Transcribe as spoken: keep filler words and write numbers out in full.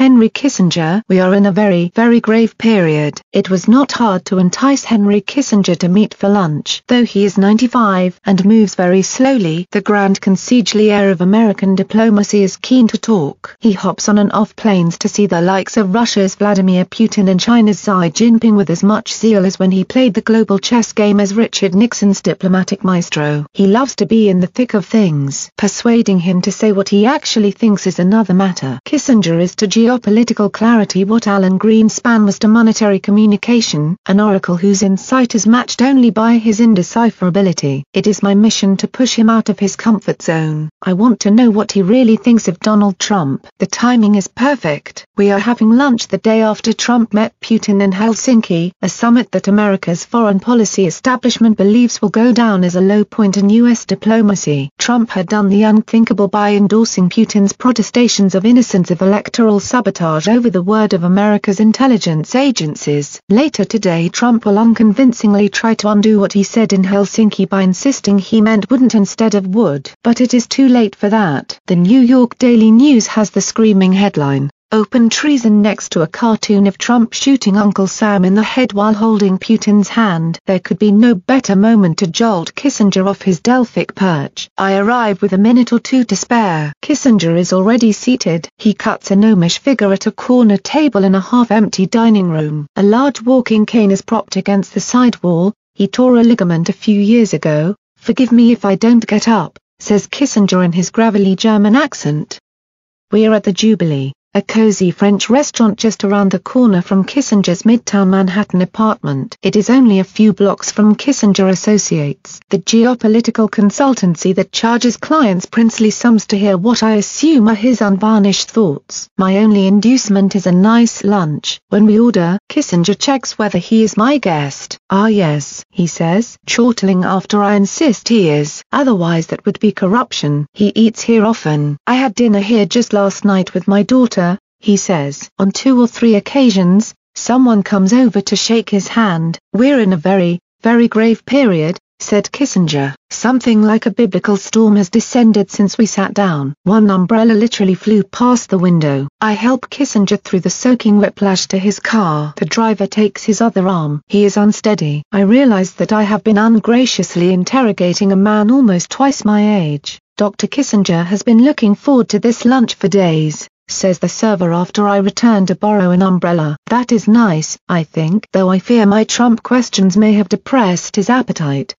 Henry Kissinger. We are in a very, very grave period. It was not hard to entice Henry Kissinger to meet for lunch. Though he is ninety-five and moves very slowly, the grand consigliere of American diplomacy is keen to talk. He hops on and off planes to see the likes of Russia's Vladimir Putin and China's Xi Jinping with as much zeal as when he played the global chess game as Richard Nixon's diplomatic maestro. He loves to be in the thick of things. Persuading him to say what he actually thinks is another matter. Kissinger is to geopolitical clarity what Alan Greenspan was to monetary communication, an oracle whose insight is matched only by his indecipherability. It is my mission to push him out of his comfort zone. I want to know what he really thinks of Donald Trump. The timing is perfect. We are having lunch the day after Trump met Putin in Helsinki, a summit that America's foreign policy establishment believes will go down as a low point in U S diplomacy. Trump had done the unthinkable by endorsing Putin's protestations of innocence of electoral sabotage over the word of America's intelligence agencies. Later today Trump will unconvincingly try to undo what he said in Helsinki by insisting he meant wouldn't instead of would. But it is too late for that. The New York Daily News has the screaming headline, "Open treason" next to a cartoon of Trump shooting Uncle Sam in the head while holding Putin's hand. There could be no better moment to jolt Kissinger off his Delphic perch. I arrive with a minute or two to spare. Kissinger is already seated. He cuts a gnomish figure at a corner table in a half-empty dining room. A large walking cane is propped against the side wall. He tore a ligament a few years ago. "Forgive me if I don't get up," says Kissinger in his gravelly German accent. We are at the Jubilee, a cozy French restaurant just around the corner from Kissinger's Midtown Manhattan apartment. It is only a few blocks from Kissinger Associates, the geopolitical consultancy that charges clients princely sums to hear what I assume are his unvarnished thoughts. My only inducement is a nice lunch. When we order, Kissinger checks whether he is my guest. "Ah yes," he says, chortling after I insist he is, "otherwise that would be corruption." He eats here often. "I had dinner here just last night with my daughter," he says. On two or three occasions, someone comes over to shake his hand. "We're in a very, very grave period," said Kissinger. "Something like a biblical storm has descended since we sat down." One umbrella literally flew past the window. I help Kissinger through the soaking whiplash to his car. The driver takes his other arm. He is unsteady. I realize that I have been ungraciously interrogating a man almost twice my age. "Doctor Kissinger has been looking forward to this lunch for days," says the server after I return to borrow an umbrella. "That is nice, I think, though I fear my Trump questions may have depressed his appetite."